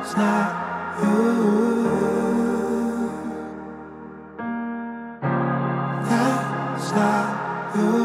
знаю, не знаю.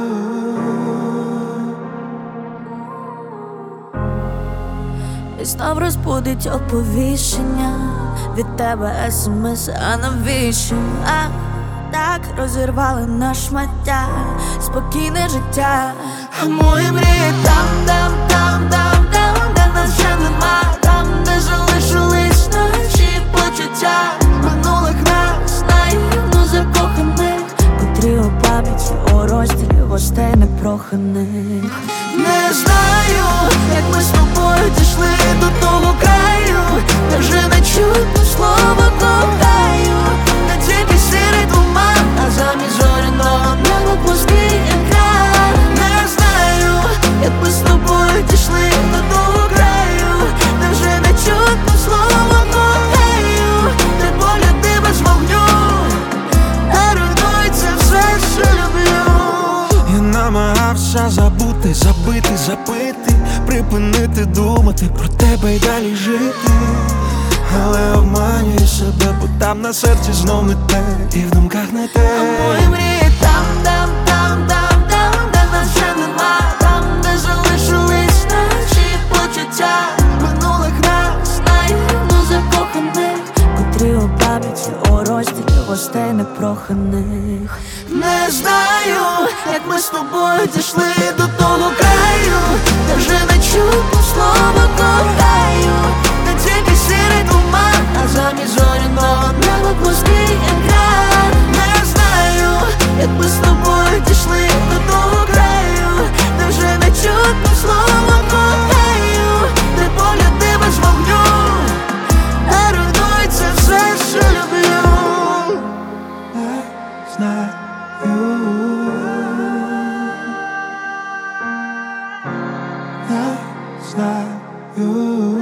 І знов розбудить оповіщення від тебе смс, а навіщо? Так розірвали на шмаття спокійне життя. А мої мрії там, де нас вже нема, там, де залишились наші почуття минулих нас, наївно закоханих, котрі у пам'яті у розділі гостей непроханих. Не знаю, як ми з тобою дійшли до того краю, де вже не чутно слова кохаю, не тільки сірий туман, а замість зоряного неба пустий екран. Не знаю, як ми з тобою дійшли до того краю, де вже не чутно слова кохаю, де погляди без вогню, а руйнується все, що люблю. Я намагався забути, забити, запити, припинити думати про тебе й далі жити. Але обманюю себе, бо там на серці знов не те, і в думках не те. А мої мрії там, де нас вже нема, там, де залишились наші почуття минулих нас, наївно закоханих, котрі у пам'яті у розділі гостей непроханих. Не знаю, як ми з тобою дійшли до того краю, де вже не чутно слова кохаю, не тільки сірий туман, а замість зоряного неба пустий екран. Не знаю, як ми з тобою дійшли до того краю, де вже не чутно слова кохаю, де погляди без вогню, а руйнується все, що люблю. Не знаю.